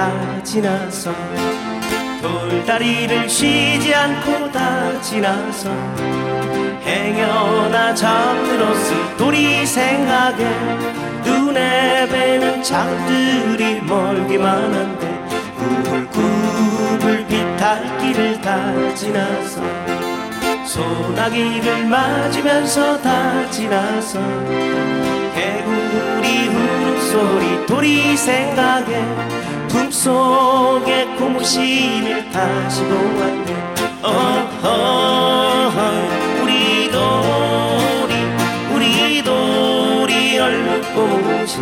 다 지나서 돌다리를 쉬지 않고 다 지나서 행여나 잠들었을 돌이 생각에 눈에 뵈는 작들이 멀기만 한데 구불구불 비탈길을 다 지나서 소나기를 맞으면서 다 지나서 개구리 울음소리 돌이 생각에 품속에 고무신을 다시 보았네. 우리 돌이 얼른 고무신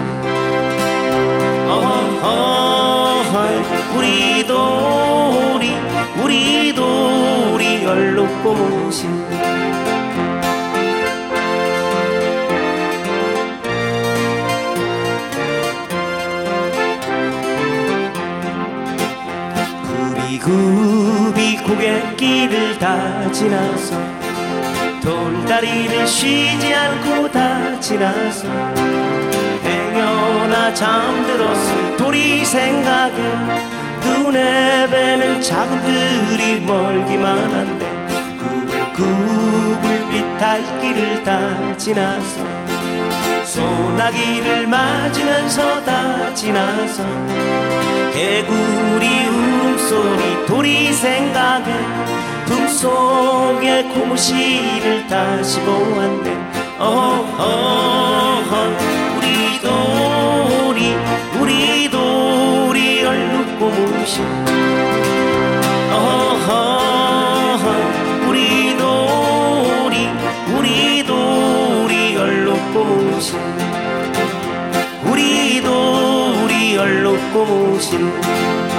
우리 돌이 얼른 고무신 구비구비 고갯길을 다 지나서 돌다리를 쉬지 않고 다 지나서 행여나 잠들었을 돌이 생각에 눈에 뵈는 작은들이 멀기만 한데 구불구불 비탈길을 다 지나서 소나기를 맞으면서 다 지나서 개구리 울음소리 돌이 생각에 품속에 고무신을 다시 보았네. 우리 돌이 얼룩 고무신 우리 돌이 얼룩 고무신 우리 돌이 얼룩 고무신